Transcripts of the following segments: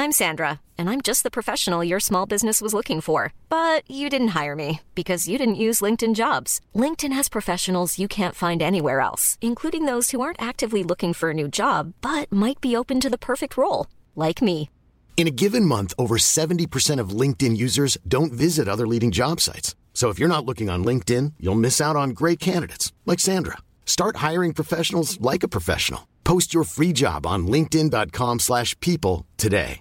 I'm Sandra, and I'm just the professional your small business was looking for. But you didn't hire me because you didn't use LinkedIn Jobs. LinkedIn has professionals you can't find anywhere else, including those who aren't actively looking for a new job, but might be open to the perfect role, like me. In a given month, over 70% of LinkedIn users don't visit other leading job sites. So if you're not looking on LinkedIn, you'll miss out on great candidates like Sandra. Start hiring professionals like a professional. Post your free job on linkedin.com/people today.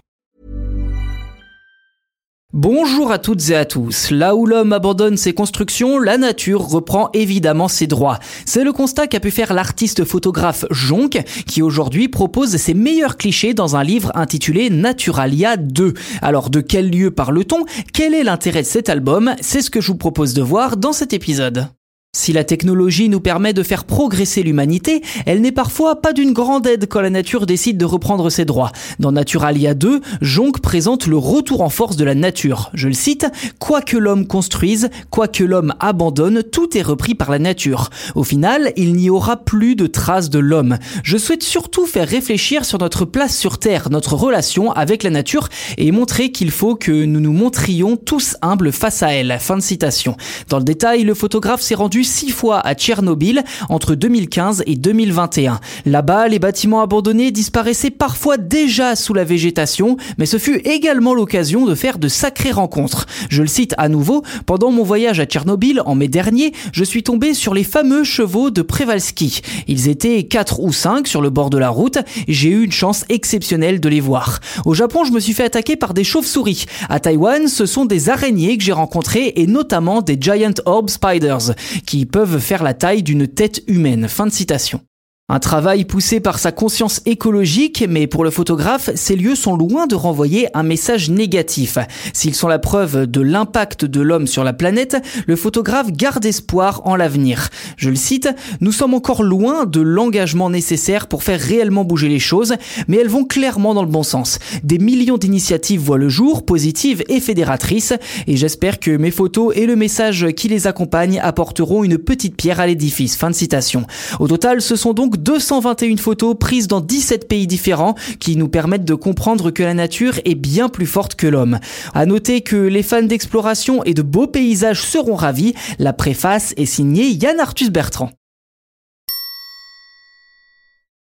Bonjour à toutes et à tous. Là où l'homme abandonne ses constructions, la nature reprend évidemment ses droits. C'est le constat qu'a pu faire l'artiste photographe Jonc, qui aujourd'hui propose ses meilleurs clichés dans un livre intitulé Naturalia 2. Alors de quel lieu parle-t-on ? Quel est l'intérêt de cet album ? C'est ce que je vous propose de voir dans cet épisode. Si la technologie nous permet de faire progresser l'humanité, elle n'est parfois pas d'une grande aide quand la nature décide de reprendre ses droits. Dans Naturalia 2, Jonc présente le retour en force de la nature. Je le cite, « Quoi que l'homme construise, quoi que l'homme abandonne, tout est repris par la nature. Au final, il n'y aura plus de traces de l'homme. Je souhaite surtout faire réfléchir sur notre place sur Terre, notre relation avec la nature et montrer qu'il faut que nous nous montrions tous humbles face à elle. » Fin de citation. Dans le détail, le photographe s'est rendu 6 fois à Tchernobyl entre 2015 et 2021. Là-bas, les bâtiments abandonnés disparaissaient parfois déjà sous la végétation, mais ce fut également l'occasion de faire de sacrées rencontres. Je le cite à nouveau, pendant mon voyage à Tchernobyl en mai dernier, je suis tombé sur les fameux chevaux de Przewalski. Ils étaient 4 ou 5 sur le bord de la route, j'ai eu une chance exceptionnelle de les voir. Au Japon, je me suis fait attaquer par des chauves-souris. À Taïwan, ce sont des araignées que j'ai rencontrées et notamment des giant orb spiders, qui peuvent faire la taille d'une tête humaine. Fin de citation. Un travail poussé par sa conscience écologique, mais pour le photographe, ces lieux sont loin de renvoyer un message négatif. S'ils sont la preuve de l'impact de l'homme sur la planète, le photographe garde espoir en l'avenir. Je le cite, « Nous sommes encore loin de l'engagement nécessaire pour faire réellement bouger les choses, mais elles vont clairement dans le bon sens. Des millions d'initiatives voient le jour, positives et fédératrices, et j'espère que mes photos et le message qui les accompagne apporteront une petite pierre à l'édifice. » Fin de citation. Au total, ce sont donc 221 photos prises dans 17 pays différents qui nous permettent de comprendre que la nature est bien plus forte que l'homme. À noter que les fans d'exploration et de beaux paysages seront ravis. La préface est signée Yann Arthus Bertrand.